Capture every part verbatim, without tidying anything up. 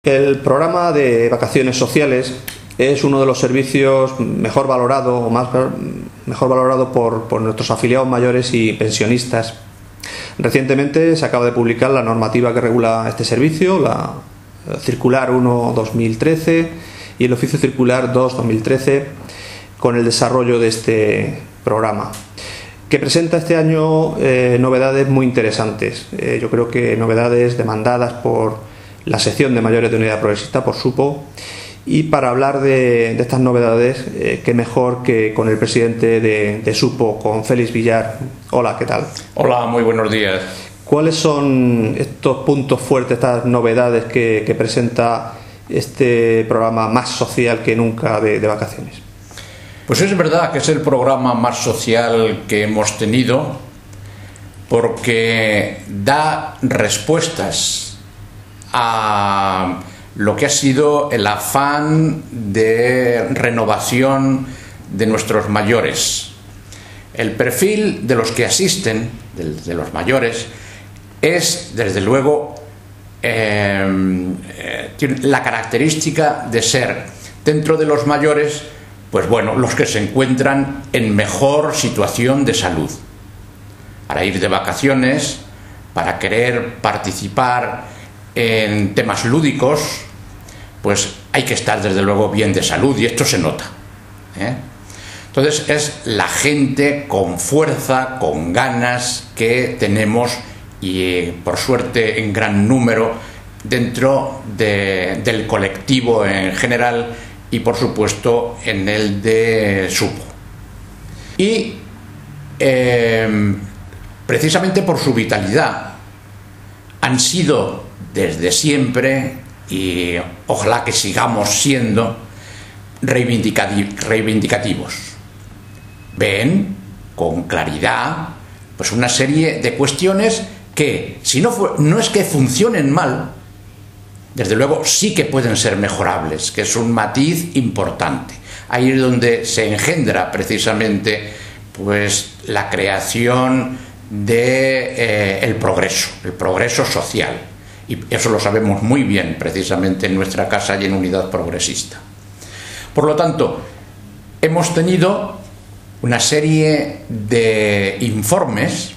El programa de vacaciones sociales es uno de los servicios mejor valorado o más mejor valorado por, por nuestros afiliados mayores y pensionistas. Recientemente se acaba de publicar la normativa que regula este servicio, la Circular uno barra dos mil trece y el Oficio Circular dos barra dos mil trece, con el desarrollo de este programa, que presenta este año eh, novedades muy interesantes. Eh, yo creo que novedades demandadas por la sección de mayores de Unidad Progresista, por SUPO. Y para hablar de, de estas novedades, eh, qué mejor que con el presidente de, de SUPO, con Félix Villar. Hola, ¿qué tal? Hola, muy buenos días. ¿Cuáles son estos puntos fuertes, estas novedades que, que presenta este programa más social que nunca de, de vacaciones? Pues es verdad que es el programa más social que hemos tenido, porque da respuestas a lo que ha sido el afán de renovación de nuestros mayores. El perfil de los que asisten, de, de los mayores, es, desde luego, eh, eh, tiene la característica de ser, dentro de los mayores, pues bueno, los que se encuentran en mejor situación de salud. Para ir de vacaciones, para querer participar en temas lúdicos, pues hay que estar desde luego bien de salud, y esto se nota, ¿eh? Entonces es la gente con fuerza, con ganas que tenemos, y eh, por suerte en gran número, dentro de, del colectivo en general y por supuesto en el de SUPO. Y eh, precisamente por su vitalidad han sido desde siempre, y ojalá que sigamos siendo, reivindicativos. Ven con claridad pues una serie de cuestiones que, si no, fue, no es que funcionen mal, desde luego sí que pueden ser mejorables, que es un matiz importante. Ahí es donde se engendra precisamente pues la creación de eh, el progreso, el progreso social. Y eso lo sabemos muy bien precisamente en nuestra casa y en Unidad Progresista. Por lo tanto, hemos tenido una serie de informes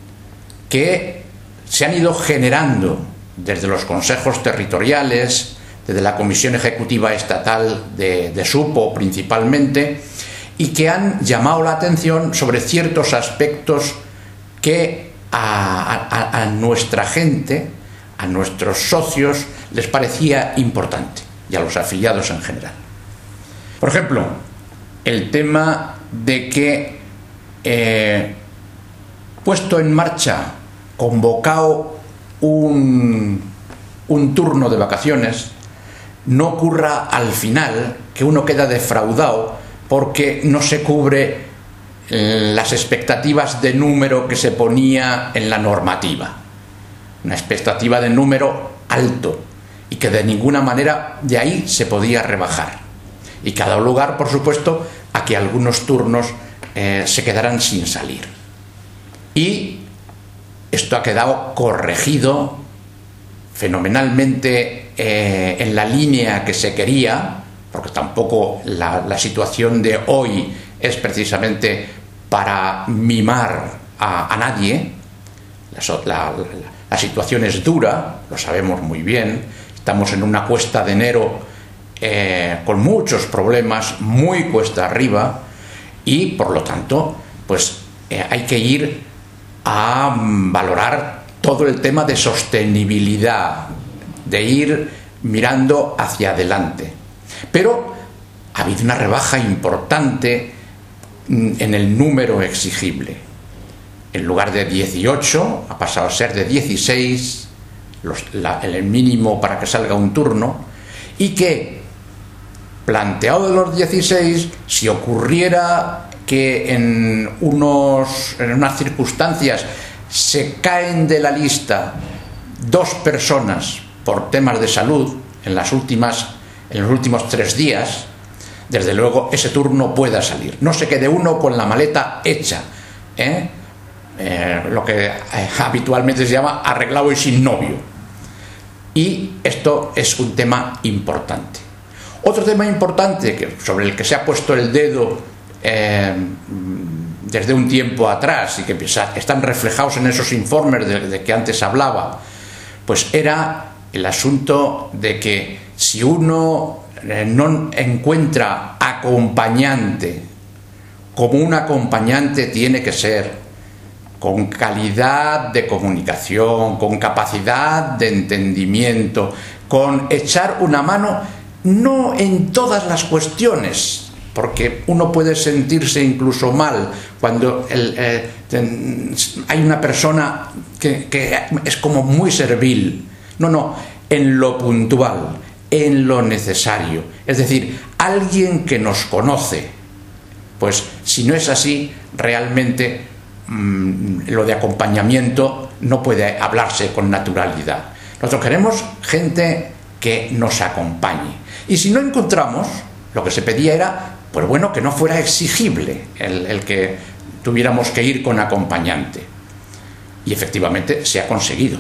que se han ido generando desde los consejos territoriales, desde la Comisión Ejecutiva Estatal de, de SUPO principalmente, y que han llamado la atención sobre ciertos aspectos que a, a, a nuestra gente, a nuestros socios, les parecía importante, y a los afiliados en general. Por ejemplo, el tema de que eh, puesto en marcha, convocado un, un turno de vacaciones, no ocurra al final que uno queda defraudado porque no se cubre las expectativas de número que se ponía en la normativa. Una expectativa de número alto, y que de ninguna manera de ahí se podía rebajar. Y que ha dado lugar, por supuesto, a que algunos turnos eh, se quedaran sin salir. Y esto ha quedado corregido fenomenalmente eh, en la línea que se quería, porque tampoco la, la situación de hoy es precisamente para mimar a, a nadie. La, la, la situación es dura, lo sabemos muy bien. Estamos en una cuesta de enero eh, con muchos problemas, muy cuesta arriba, y por lo tanto pues eh, hay que ir a valorar todo el tema de sostenibilidad, de ir mirando hacia adelante. Pero ha habido una rebaja importante en el número exigible. En lugar de dieciocho ha pasado a ser de dieciséis, los, la, el mínimo para que salga un turno, y que, planteado de los dieciséis, si ocurriera que en, unos, en unas circunstancias se caen de la lista dos personas por temas de salud en, las últimas, en los últimos tres días, desde luego ese turno pueda salir. No se quede uno con la maleta hecha, ¿eh? Eh, lo que eh, habitualmente se llama arreglado y sin novio. Y esto es un tema importante. Otro tema importante que, sobre el que se ha puesto el dedo eh, desde un tiempo atrás y que están reflejados en esos informes de, de que antes hablaba, pues era el asunto de que si uno eh, no encuentra acompañante, como un acompañante tiene que ser, con calidad de comunicación, con capacidad de entendimiento, con echar una mano, no en todas las cuestiones, porque uno puede sentirse incluso mal cuando el, eh, hay una persona que, que es como muy servil. No, no, en lo puntual, en lo necesario. Es decir, alguien que nos conoce. Pues si no es así, realmente mmm, lo de acompañamiento no puede hablarse con naturalidad. Nosotros queremos gente que nos acompañe. Y si no encontramos, lo que se pedía era, pues bueno, que no fuera exigible el, el que tuviéramos que ir con acompañante. Y efectivamente se ha conseguido.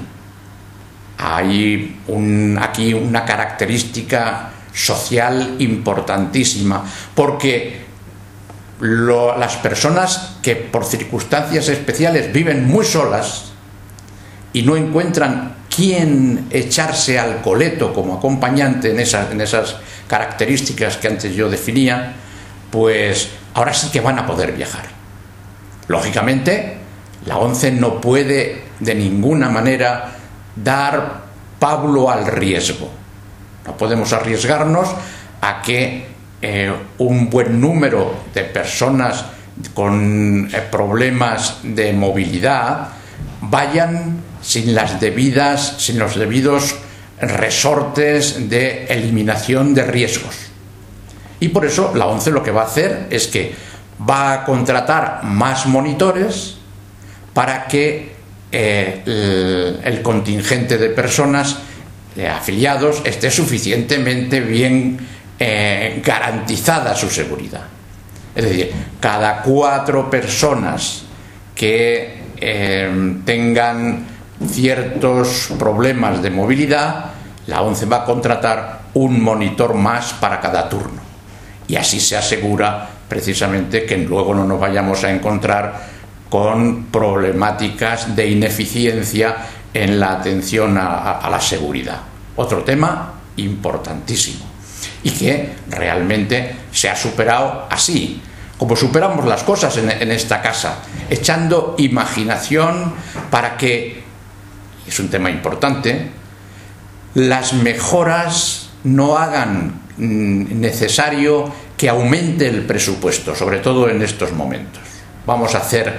Hay un, aquí una característica social importantísima, porque lo, las personas que por circunstancias especiales viven muy solas y no encuentran quién echarse al coleto como acompañante en esas, en esas características que antes yo definía, pues ahora sí que van a poder viajar. Lógicamente, la ONCE no puede de ninguna manera dar pábulo al riesgo. No podemos arriesgarnos a que eh, un buen número de personas con eh, problemas de movilidad vayan sin las debidas, sin los debidos resortes de eliminación de riesgos. Y por eso la ONCE lo que va a hacer es que va a contratar más monitores para que eh, el, el contingente de personas eh, afiliados esté suficientemente bien eh, garantizada su seguridad. Es decir, cada cuatro personas que eh, tengan ciertos problemas de movilidad, la ONCE va a contratar un monitor más para cada turno. Y así se asegura precisamente que luego no nos vayamos a encontrar con problemáticas de ineficiencia en la atención a, a, a la seguridad. Otro tema importantísimo y que realmente se ha superado así, como superamos las cosas en, en esta casa, echando imaginación para que, es un tema importante, las mejoras no hagan necesario que aumente el presupuesto, sobre todo en estos momentos. Vamos a hacer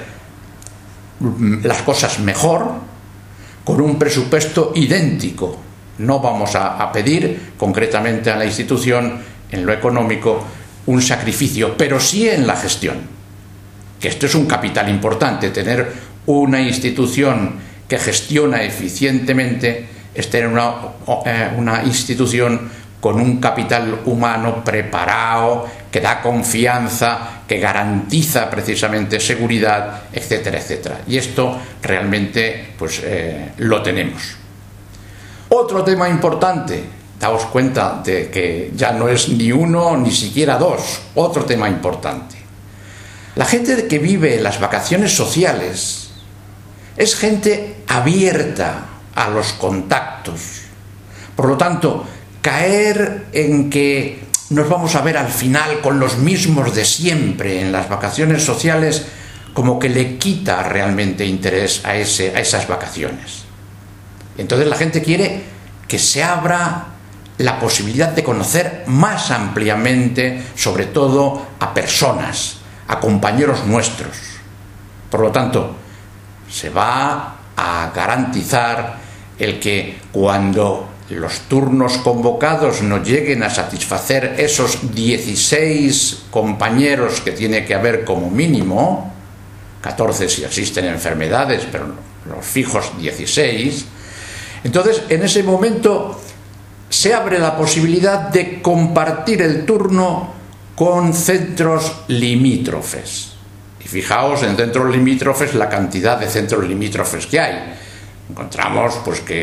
las cosas mejor con un presupuesto idéntico. No vamos a, a pedir concretamente a la institución en lo económico un sacrificio, pero sí en la gestión, que esto es un capital importante. Tener una institución que gestiona eficientemente es tener una, una institución con un capital humano preparado, que da confianza, que garantiza precisamente seguridad, etcétera, etcétera. Y esto realmente pues eh, lo tenemos. Otro tema importante, daos cuenta de que ya no es ni uno ni siquiera dos, otro tema importante. La gente que vive las vacaciones sociales es gente abierta a los contactos. Por lo tanto, caer en que nos vamos a ver al final con los mismos de siempre en las vacaciones sociales, como que le quita realmente interés a, ese, a esas vacaciones. Entonces la gente quiere que se abra la posibilidad de conocer más ampliamente, sobre todo a personas, a compañeros nuestros. Por lo tanto, se va a garantizar el que cuando los turnos convocados no lleguen a satisfacer esos dieciséis compañeros que tiene que haber como mínimo, catorce si existen enfermedades, pero los fijos dieciséis, entonces en ese momento se abre la posibilidad de compartir el turno con centros limítrofes. Y fijaos en centros limítrofes la cantidad de centros limítrofes que hay. Encontramos pues que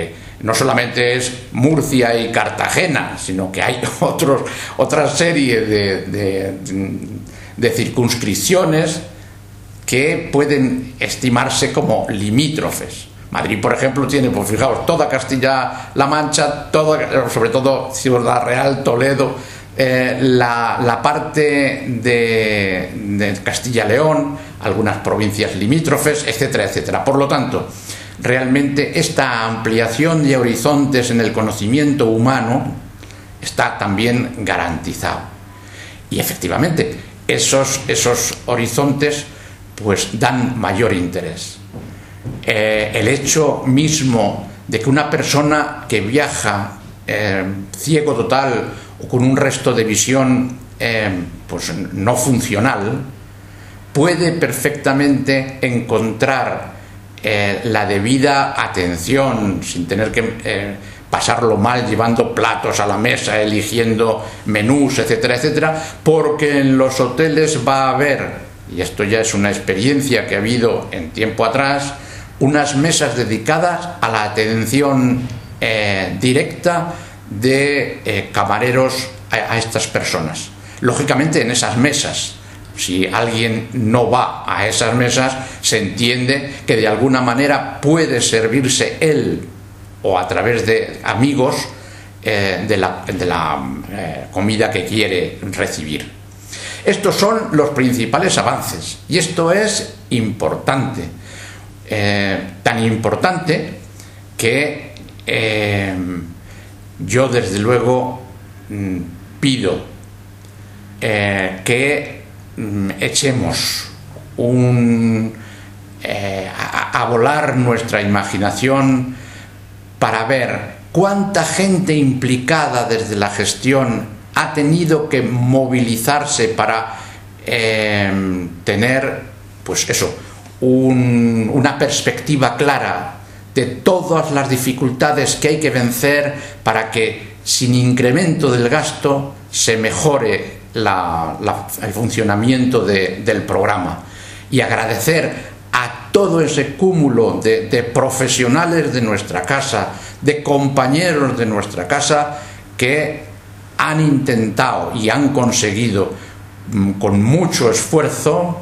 no solamente es Murcia y Cartagena, sino que hay otros, otra serie de, de, de circunscripciones que pueden estimarse como limítrofes. Madrid, por ejemplo, tiene, pues fijaos, toda Castilla-La Mancha, toda, sobre todo Ciudad Real, Toledo, eh, la, la parte de, de Castilla-León, algunas provincias limítrofes, etcétera, etcétera. Por lo tanto, realmente esta ampliación de horizontes en el conocimiento humano está también garantizado. Y efectivamente, esos, esos horizontes pues dan mayor interés. Eh, el hecho mismo de que una persona que viaja eh, ciego total o con un resto de visión eh, pues no funcional puede perfectamente encontrar eh, la debida atención sin tener que eh, pasarlo mal llevando platos a la mesa, eligiendo menús, etcétera, etcétera, porque en los hoteles va a haber, y esto ya es una experiencia que ha habido en tiempo atrás, unas mesas dedicadas a la atención eh, directa de eh, camareros a, a estas personas. Lógicamente, en esas mesas, si alguien no va a esas mesas, se entiende que de alguna manera puede servirse él o a través de amigos eh, de la, de la eh, comida que quiere recibir. Estos son los principales avances y esto es importante. Eh, tan importante que eh, yo desde luego mm, pido eh, que mm, echemos un, eh, a, a volar nuestra imaginación para ver cuánta gente implicada desde la gestión ha tenido que movilizarse para eh, tener, pues eso, Un, una perspectiva clara de todas las dificultades que hay que vencer para que sin incremento del gasto se mejore la, la, el funcionamiento de, del programa, y agradecer a todo ese cúmulo de, de profesionales de nuestra casa, de compañeros de nuestra casa que han intentado y han conseguido con mucho esfuerzo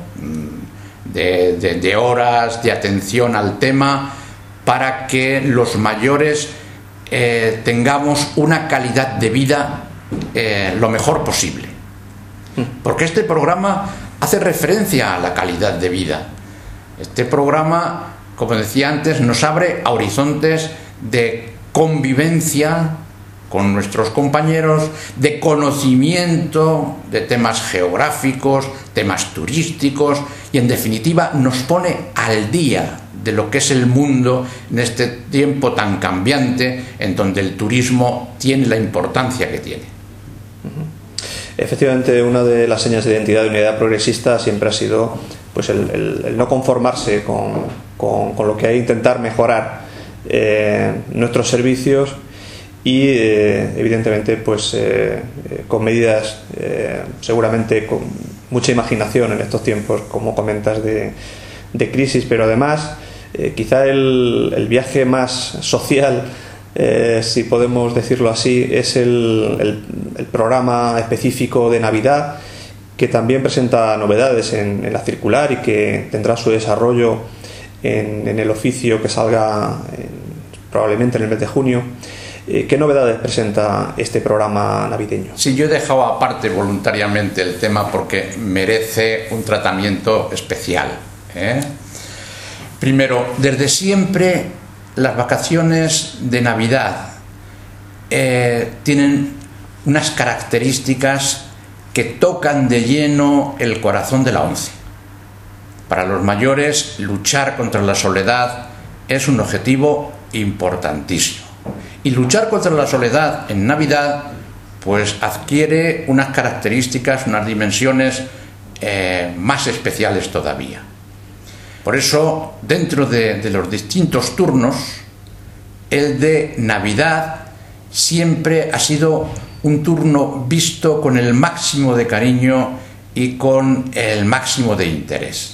De, de, de horas de atención al tema para que los mayores eh, tengamos una calidad de vida eh, lo mejor posible, porque este programa hace referencia a la calidad de vida. Este programa, como decía antes, nos abre a horizontes de convivencia con nuestros compañeros, de conocimiento de temas geográficos, temas turísticos, y en definitiva nos pone al día de lo que es el mundo en este tiempo tan cambiante en donde el turismo tiene la importancia que tiene. Efectivamente, una de las señas de identidad de Unidad Progresista siempre ha sido pues el, el, el no conformarse con, con, con lo que hay, intentar mejorar eh, nuestros servicios y eh, evidentemente pues eh, eh, con medidas eh, seguramente con mucha imaginación en estos tiempos, como comentas, de, de crisis, pero además eh, quizá el, el viaje más social, eh, si podemos decirlo así, es el, el, el programa específico de Navidad, que también presenta novedades en, en la circular y que tendrá su desarrollo en, en el oficio que salga en, probablemente en el mes de junio. ¿Qué novedades presenta este programa navideño? Sí, yo he dejado aparte voluntariamente el tema porque merece un tratamiento especial, ¿eh? Primero, desde siempre las vacaciones de Navidad eh, tienen unas características que tocan de lleno el corazón de la ONCE. Para los mayores, luchar contra la soledad es un objetivo importantísimo. Y luchar contra la soledad en Navidad pues adquiere unas características, unas dimensiones eh, más especiales todavía. Por eso, dentro de, de los distintos turnos, el de Navidad siempre ha sido un turno visto con el máximo de cariño y con el máximo de interés.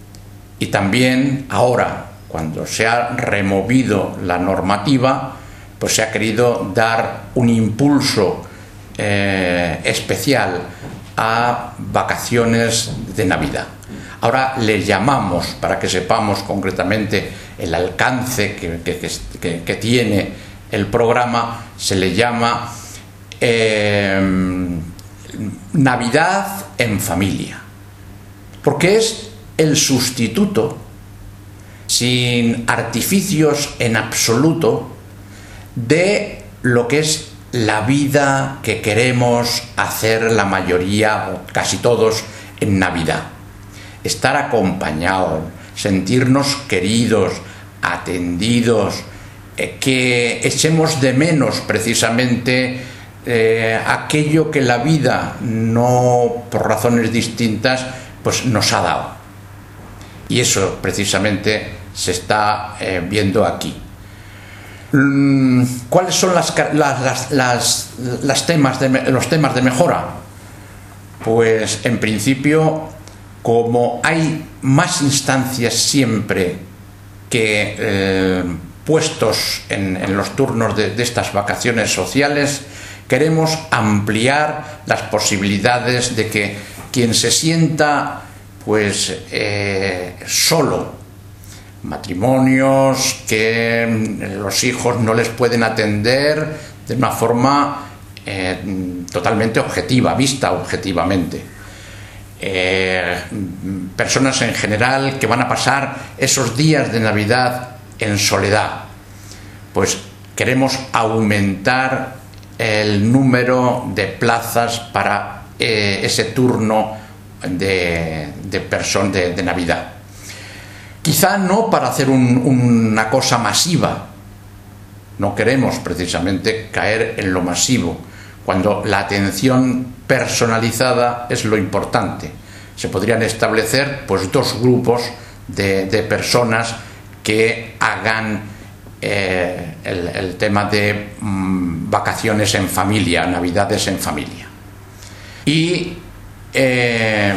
Y también ahora, cuando se ha removido la normativa, pues se ha querido dar un impulso eh, especial a vacaciones de Navidad. Ahora le llamamos, para que sepamos concretamente el alcance que, que, que, que tiene el programa, se le llama eh, Navidad en familia, porque es el sustituto, sin artificios en absoluto, de lo que es la vida que queremos hacer la mayoría o casi todos en Navidad. Estar acompañados, sentirnos queridos, atendidos, eh, que echemos de menos precisamente eh, aquello que la vida, no por razones distintas, pues nos ha dado. Y eso precisamente se está eh, viendo aquí. ¿Cuáles son las, las, las, las temas de, los temas de mejora? Pues en principio, como hay más instancias siempre que eh, puestos en, en los turnos de, de estas vacaciones sociales, queremos ampliar las posibilidades de que quien se sienta pues eh, solo, matrimonios que los hijos no les pueden atender de una forma eh, totalmente objetiva, vista objetivamente, eh, personas en general que van a pasar esos días de Navidad en soledad, pues queremos aumentar el número de plazas para eh, ese turno de, de personas de, de Navidad. Quizá no para hacer un, una cosa masiva, no queremos precisamente caer en lo masivo, cuando la atención personalizada es lo importante. Se podrían establecer pues dos grupos de, de personas que hagan eh, el, el tema de mmm, vacaciones en familia, navidades en familia. Y eh,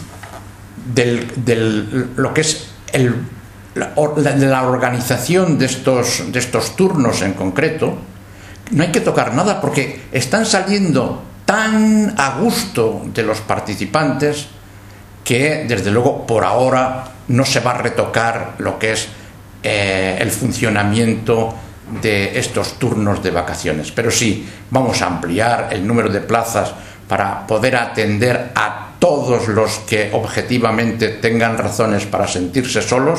del, del, lo que es El, la, de la organización de estos, de estos turnos en concreto, no hay que tocar nada porque están saliendo tan a gusto de los participantes que desde luego por ahora no se va a retocar lo que es eh, el funcionamiento de estos turnos de vacaciones, pero sí vamos a ampliar el número de plazas para poder atender a todos los que objetivamente tengan razones para sentirse solos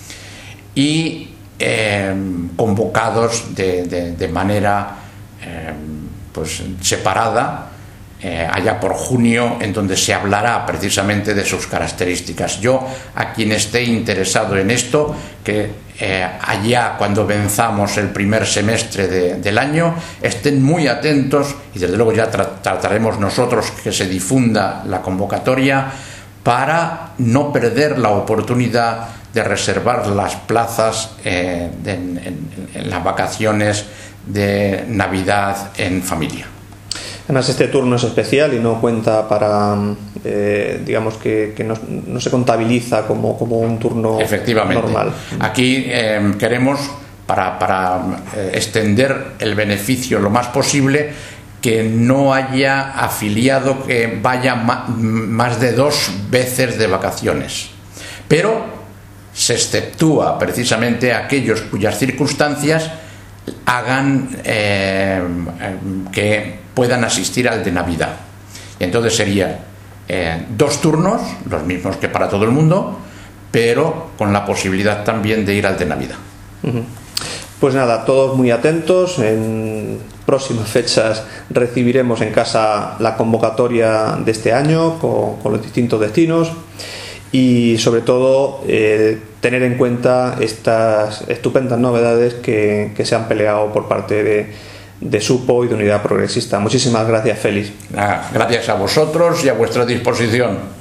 y eh, convocados de, de, de manera eh, pues separada eh, allá por junio, en donde se hablará precisamente de sus características. Yo, a quien esté interesado en esto, que eh, allá cuando venzamos el primer semestre de, del año, estén muy atentos y desde luego ya tra trataremos nosotros que se difunda la convocatoria para no perder la oportunidad de reservar las plazas eh, de, en, en, en las vacaciones de Navidad en familia. Además, este turno es especial y no cuenta para, eh, digamos que, que no, no se contabiliza como, como un turno Efectivamente. normal. Aquí eh, queremos, para, para eh, extender el beneficio lo más posible, que no haya afiliado que vaya ma más de dos veces de vacaciones. Pero se exceptúa precisamente aquellos cuyas circunstancias hagan eh, que puedan asistir al de Navidad. Y entonces serían eh, dos turnos, los mismos que para todo el mundo, pero con la posibilidad también de ir al de Navidad. Uh-huh. Pues nada, todos muy atentos. En próximas fechas recibiremos en casa la convocatoria de este año con, con los distintos destinos y sobre todo eh, tener en cuenta estas estupendas novedades que, que se han peleado por parte de, de SUPO y de Unidad Progresista. Muchísimas gracias, Félix. Gracias a vosotros y a vuestra disposición.